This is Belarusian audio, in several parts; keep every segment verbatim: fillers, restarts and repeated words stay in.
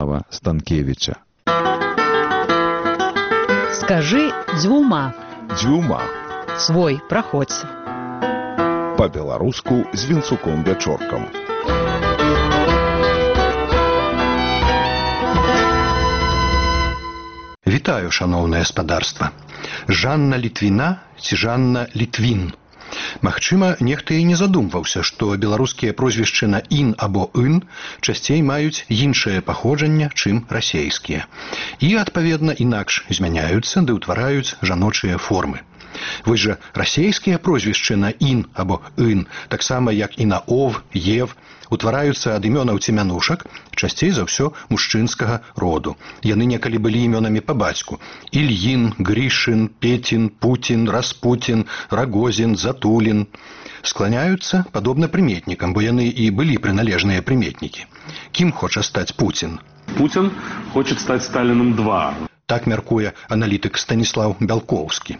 Станкевича. Скажи дзвюма. Дзвюма. Свой, праходзь. Па-беларуску з Вінцуком Вячоркам. Вітаю, шаноўнае спадарства. Жанна Літвіна ці Жанна Літвін. Магчыма, нехта і не задумваўся, што беларускія прозвішчы на ін або ын часцей маюць іншае паходжанне, чым расейскія. І, адпаведна, інакш змяняюцца ды ўтвараюць жаночыя формы. Вось жа расейскія прозвішчы на ін або ын, таксама як і на ов, ев, утвараюцца ад імёнаў ці мянушак, часцей за ўсё мужчынскага роду. Яны некалі былі імёнамі па бацьку. Ільін, Грішын, Петін, Путін, Распутін, Рагозін, Затулін. Скланяюцца падобна прыметнікам, бо яны і былі прыналежныя прыметнікі. Кім хоча стаць Путін? Путін хоче стаць Сталіным два. Так мяркуе аналітык Станіслаў Бялкоўскі.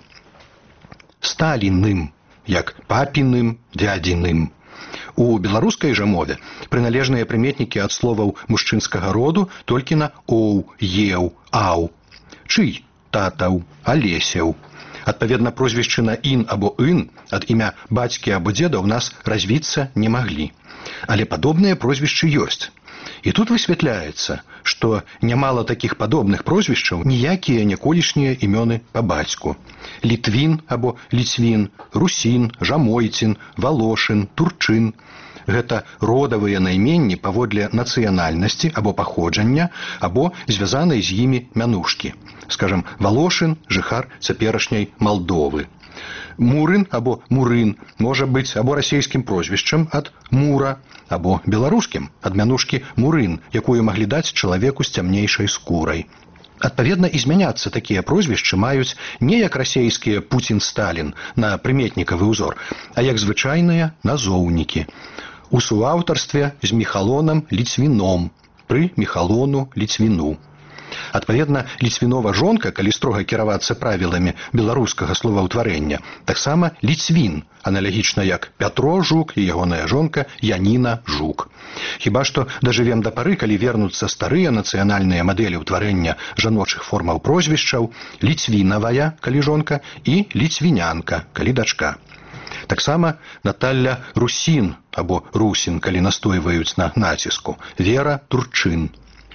Сталіным, як папіным, дядзіным. У беларускай жа мове прыналежныя прыметнікі ад словаў мужчынскага роду толькі на оў, еў, аў. Чый? Татаў, алесяў. Адпаведна, прозвішчы на ін або ын ад імя бацькі або дзеда ў нас развіцца не маглі. Але падобныя прозвішчы ёсць. І тут высвятляецца, што нямала такіх падобных прозвішчаў ніякія неколішнія імёны па бацьку. Літвін або Ліцвін, Русін, Жамойцін, Валошын, Турчын. Гэта родавыя найменні паводле нацыянальнасці або паходжання, або звязанай з імі мянушкі. Скажам, Валошын – жыхар цяперашняй Малдовы. Мурын або Мурын можа быць або расейскім прозвішчам ад Мура, або беларускім ад мянушкі Мурын, якую маглі даць чалавеку з цямнейшай скурай. Адпаведна, і змяняцца такія прозвішчы маюць не як расейскія Пуцін-Сталін на прыметнікавы ўзор, а як звычайныя назоўнікі. У суаўтарстве з Міхалонам Ліцвіном, пры Міхалону Ліцвіну. Адпаведна, Ліцвінова жонка, калі строга кіравацца правіламі беларускага словаўтварэння, таксама Ліцвін, аналагічна як Пятро Жук і ягоная жонка Яніна Жук. Хіба што дажывем да пары, калі вернуцца старыя нацыянальныя мадэлі ўтварэння жаночых формаў прозвішчаў, Ліцвінавая, калі жонка, і Ліцвінянка, калі дачка. Таксама Наталля Русін або Русін, калі настойваюць на націску, Вера Турчын.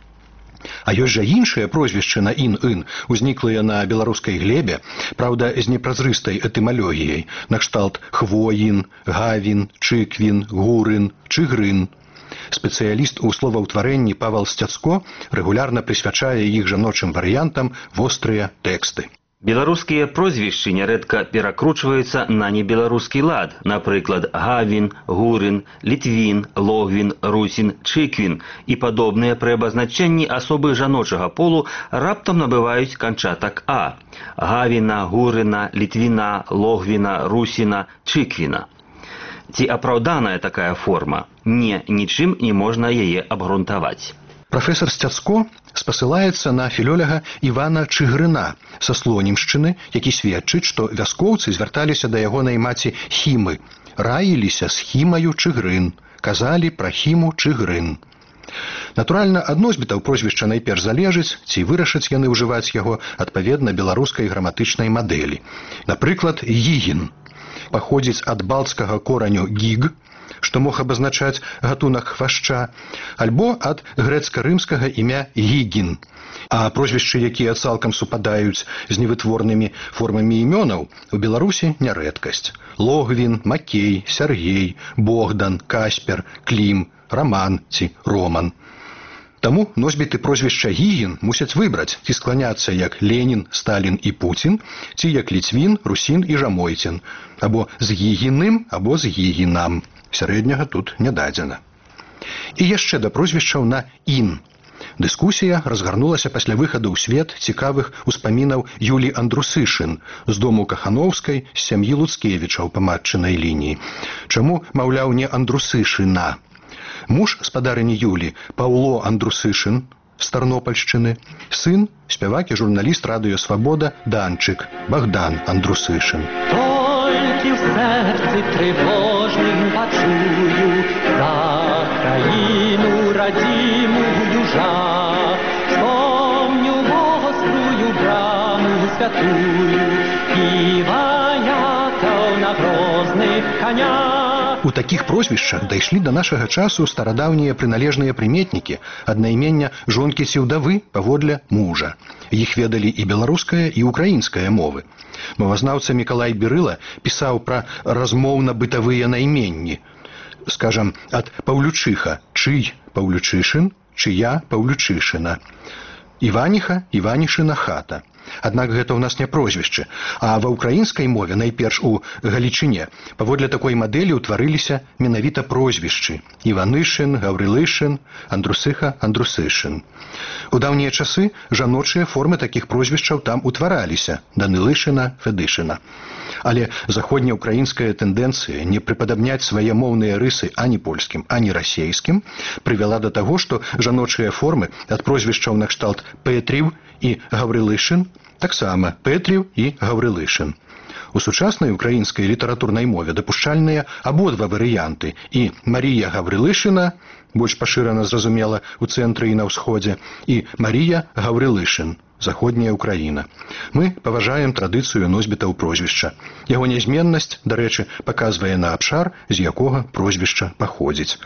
А ёсць жа іншыя прозвішчы на ін-ын, узніклыя на беларускай глебе, праўда, з непразрыстай этымалогіяй, накшталт Хвоін, Гавін, Чыквін, Гурын, Чыгрын. Спецыяліст у словаўтварэнні Павал Сцяцко рэгулярна прысвячае іх жаночым варыянтам вострыя тэксты. Беларускія прозвішчы нярэдка перакручваюцца на небеларускі лад, напрыклад, Гавін, Гурын, Літвін, Логвін, Русін, Чыквін і падобныя пры абазначэнні асобы жаночага полу раптам набываюць канчатак А. Гавіна, Гурына, Літвіна, Логвіна, Русіна, Чыквіна. Ці апраўданая такая форма? Не, нічым не можна яе абгрунтаваць. Прафесор Сцяцко спасылаецца на філёляга Івана Чыгрына са Слонімшчыны, які сведчыць, што вяскоўцы звярталіся да ягонай маці Хімы, раіліся з Хімаю Чыгрын, казалі пра Хіму Чыгрын. Натуральна, ад носьбітаў прозвішча найперш залежыць, ці вырашаць яны ўжываць яго адпаведна беларускай граматычнай мадэлі. Напрыклад, Гігін паходзіць ад балцкага кораню «гіг», што мог абазначаць гатунак хвашча, альбо ад грэцка-рымскага імя Гігін. А прозвішчы, якія цалкам супадаюць з невытворнымі формамі імёнаў, у Беларусі не рэдкасць. Логвін, Макей, Сяргей, Богдан, Каспер, Клім, Раман ці Роман. Таму носьбіты прозвішча Гігін мусяць выбраць, ці скланяцца як Ленін, Сталін і Пуцін, ці як Ліцвін, Русін і Жамойцін, або з Гігіным, або з Гігінам. Сярэдняга тут не дадзена. І яшчэ да прозвішчаў на ін. Дыскусія разгарнулася пасля выхаду ў свет цікавых успамінаў Юлі Андрусышын з дому Кахановскай з сям'і Луцкевічаў па матчынай лініі. Чаму, маўляў, не Андрусышына? Муж спадарыні Юлі, Паўло Андрусышын з Тарнопальшчыны, сын, спявак і журналіст радыё «Свабода» Данчык, Богдан Андрусышын. Толькі ў сэрцы трывожным пачую за краіну радзімую мужа. Помню вострую браму святую и вояков на грозных конях. У такіх прозвішчах дайшлі да нашага часу старадаўнія прыналежныя прыметнікі аднаймення жонкі ці ўдавы паводле мужа. Іх ведалі і беларуская, і украінская мовы. Мовазнаўца Мікалай Берыла пісаў пра размоўна-бытавыя найменні. Скажам, ад Паўлючыха – чый Паўлючышын, чыя Паўлючышына. Іваніха – Іванішына хата. Аднак гэта ў нас не прозвішчы, а ва ўкраінскай мове, найперш у Галічыне, паводле такой мадэлі ўтварыліся менавіта прозвішчы: Іванышын, Гаўрылышын, Андрусыха, Андрусышын. У даўнія часы жаночыя формы такіх прозвішчаў там утвараліся: Данылышына, Федышына. Але заходнеўкраінская тэндэнцыя не прыпадабняць свае моўныя рысы ані польскім, ані расейскім прывяла да таго, што жаночыя формы ад прозвішчаў накшталт Петрів і Гаврылышын таксама Петрів і Гаврылышын. У сучаснай украінскай літаратурнай мове дапушчальныя абодва варыянты: і Марія Гаврылышына, больш пашырана зразумела ў цэнтры і на ўсходзе, і Марія Гаврылышын, заходняя Украіна. Мы паважаем традыцыю носьбітаў прозвішча. Яго нязменнасць, дарэчы, паказвае на абшар, з якога прозвішча паходзіць.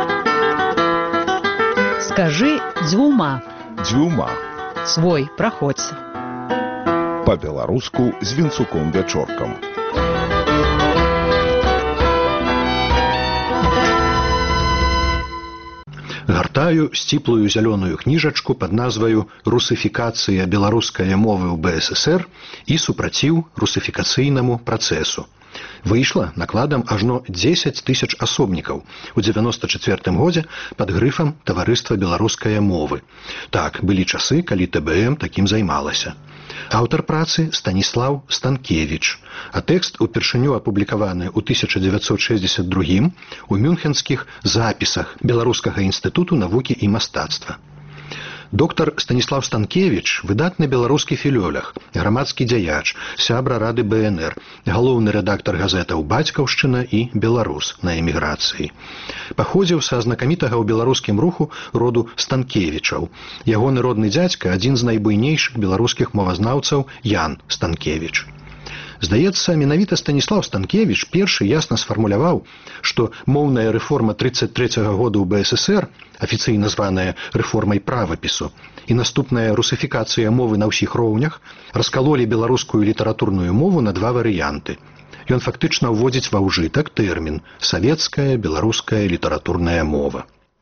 Скажи дзвюма. Дзвюма. Свой праходзь. Па-беларуску з вінцуком вячоркам. Гартаю сціплую зялёную кніжачку пад назваю «Русыфікацыя беларускай мовы ў бэ эс эсэр і супраціў русыфікацыйнаму працэсу». Выйшла накладам ажно дзесяць тысяч асобнікаў у дзевяноста чацвёртым годзе пад грыфам «Таварыства беларускае мовы». Так, былі часы, калі тэ бэ эм такім займалася. Аўтар працы Станіслаў Станкевіч, а тэкст упершыню апублікаваны ў тысяча дзевяцьсот шэсцьдзесят другім у мюнхенскіх запісах Беларускага інстытуту навукі і мастацтва. Доктар Станіслаў Станкевіч – выдатны беларускі філёлог, грамадскі дзяяч, сябра рады бэ эн эр, галоўны рэдактар газетаў «Бацькаўшчына» і «Беларус» на эміграцыі. Паходзіў са знакамітага ў беларускім руху роду Станкевічаў. Ягоны родны дзядзька – адзін з найбуйнейшых беларускіх мовазнаўцаў Ян Станкевіч. Здаецца, менавіта Станіслаў Станкевіч першы ясна сфармуляваў, што моўная рэформа трыццаць трэцяга года ў бэ эс эс эр, афіцыйна званая рэформай правапісу, і наступная русыфікацыя мовы на ўсіх роўнях раскалолі беларускую літаратурную мову на два варыянты. Ён фактычна ўводзіць ва ўжытак тэрмін «савецкая беларуская літаратурная мова».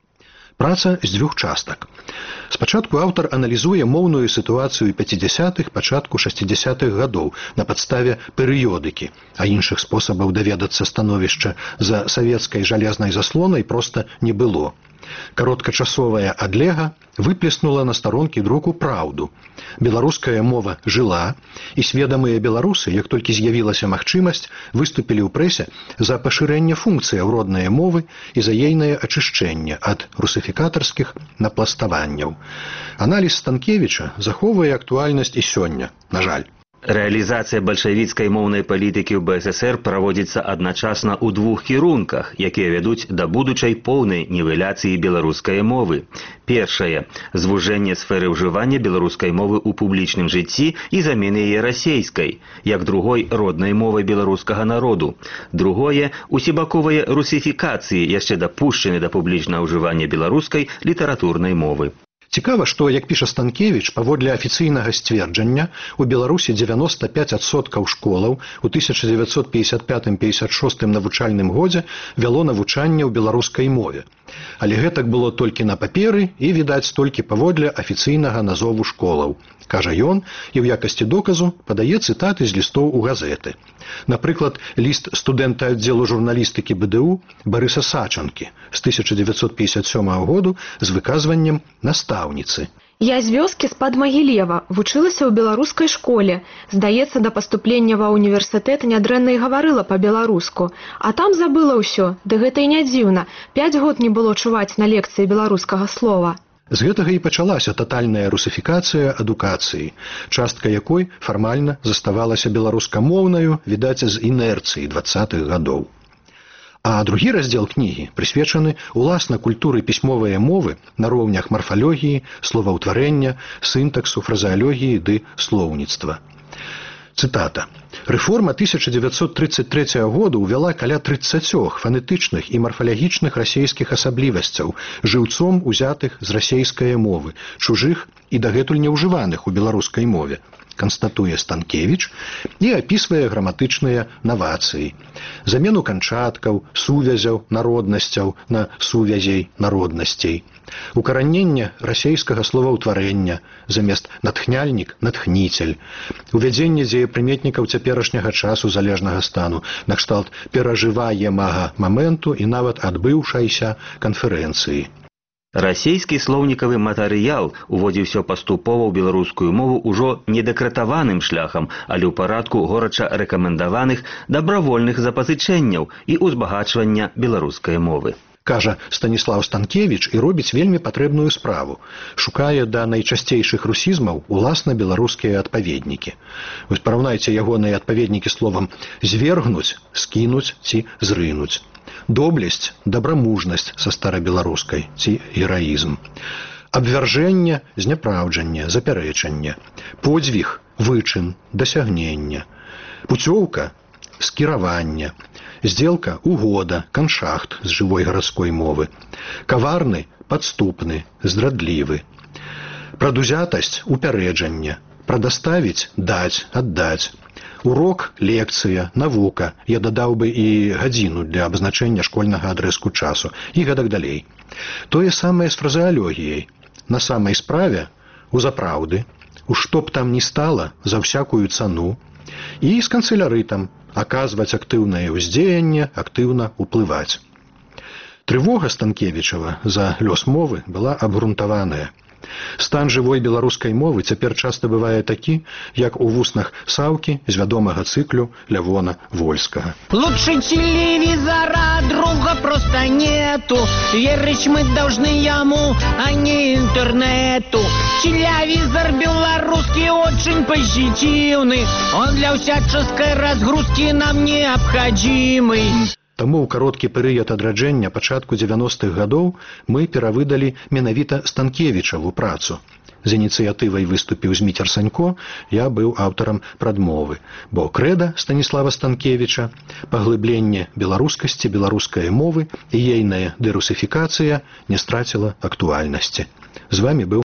Праца з дзвюх частак. Спачатку аўтар аналізуе моўную сітуацыю пяцідзясятых, пачатку шасцідзясятых гадоў на падставе перыёдыкі, а іншых спосабаў даведацца становішча за савецкай жалезнай заслонай проста не было. Кароткачасовая адлега выплеснула на старонкі друку праўду. Беларуская мова жыла, і сведамыя беларусы, як толькі з'явілася магчымасць, выступілі ў прэсе за пашырэнне функцыяў роднае мовы і за ейнае ачышчэнне ад русыфікатарскіх напластаванняў. Аналіз Станкевіча захоўвае актуальнасць і сёння, на жаль. Рэалізацыя бальшавіцкай моўнай палітыкі ў бэ эс эс эр праводзіцца адначасна ў двух кірунках, якія вядуць да будучай поўнай нівеляцыі беларускай мовы. Першае – звужэнне сферы ўжывання беларускай мовы ў публічным жыцці і замены яе расейскай, як другой роднай мовай беларускага народу. Другое – усебаковыя русіфікацыі, яшчэ дапушчаны да публічнага ўжывання беларускай літаратурнай мовы. Цікава, што, як піша Станкевіч, паводле афіцыйнага сцверджання, у Беларусі дзевяноста пяць адсоткаў школаў у тысяча дзевяцьсот пятьдесят пятым — пятьдесят шостым навучальным годзе вяло навучанне ў беларускай мове. Але гэтак было толькі на паперы і, відаць, толькі паводле афіцыйнага назову школаў. Кажа ён, і ў якасці доказу падае цытаты з лістоў у газеты. Напрыклад, ліст студэнта аддзелу журналістыкі бэ дэ у Барыса Сачанкі з тысяча дзевяцьсот пятьдесят сёмага году з выказваннем настаўніцы. Я з вёскі з-пад Магілева вучылася ў беларускай школе. Здаецца, да паступлення ва ўніверсітэт нядрэнна і гаварыла па-беларуску. А там забыла ўсё, ды гэта і не дзіўна. Пяць год не было чуваць на лекцыі беларускага слова. З гэтага і пачалася татальная русіфікацыя адукацыі, частка якой фармальна заставалася беларускамоўнаю, відаць, з інерцыі дваццатых гадоў. А другі раздзел кнігі прысвечаны уласна культуры пісьмовай мовы на роўнях марфалогіі, словаўтварэння, сінтаксу, фразеалогіі ды слоўніцтва. Цытата. Рэформа тысяча дзевяцьсот тридцать третьего года увяла каля тридцатёх фанетычных і марфалагічных расейскіх асаблівасцяў, жыўцом узятых з расейскай мовы, чужых і дагэтуль неўжываных у беларускай мове, канстатуе Станкевіч і апісвае граматычныя навацыі. Замену канчаткаў, сувязяў, народнасцяў на сувязей народнасцей. Укараненне расейскага словаўтварэння замест натхняльнік – натхніцель. Увядзенне дзеепрыметнікаў цяперашняга часу залежнага стану накшталт перажываемага моменту і нават адбыўшайся канферэнцыі. Расійскі слоўнікавы матэрыял уводзіўся паступова ў беларускую мову ўжо не дэкратаваным шляхам, але ў парадку горача рэкамендаваных дабравольных запазычэнняў і ўзбагачвання беларускай мовы. Кажа Станіслаў Станкевіч і робіць вельмі патрэбную справу. Шукае да найчасцейшых русізмаў уласна беларускія адпаведнікі. Вось параўнайце ягоныя адпаведнікі словам «звергнуць», «скінуць» ці «зрынуць». Доблесць, дабрамужнасць са старабеларускай ці гераізм. Абвяржэнне, зняпраўджанне, запярэчанне. Подзвіг, вычын, дасягнення. Пуцёўка, скіраванне. Здзелка, угода, каншахт з жывой гарадской мовы. Каварны, падступны, здрадлівы. Прадузятасць, упярэджанне. Прадаставіць, даць, аддаць. Урок, лекцыя, навука. Я дадаў бы і гадзіну для абазначэння школьнага адрэзку часу. І гэтак далей. Тое самае з фразеалогіяй. На самай справе, у запраўды, у што б там ні стала, за всякую цану. І з канцелярытам. Аказваць актыўнае ўздзеянне, актыўна ўплываць. Трывога Станкевічава за лёс мовы была абгрунтаваная. Стан жывой беларускай мовы цяпер часта бывае такі, як у вуснах Саўкі з вядомага цыклю Лявона Вольскага. Лучше телевизора друга просто нету. Верить мы должны ему, а не интернету. Телевизор белорусский очень позитивный. Он для всяческой разгрузки нам необходимый. Таму ў кароткі перыяд адраджэння пачатку дзевяностых гадоў мы перавыдалі менавіта Станкевічаву працу. З ініцыятывай выступіў Зміцер Санько, я быў аўтарам прадмовы, бо крэда Станіслава Станкевіча, паглыбленне беларускасці, беларускай мовы і ейная дэрусіфікацыя не страціла актуальнасці. З вамі быў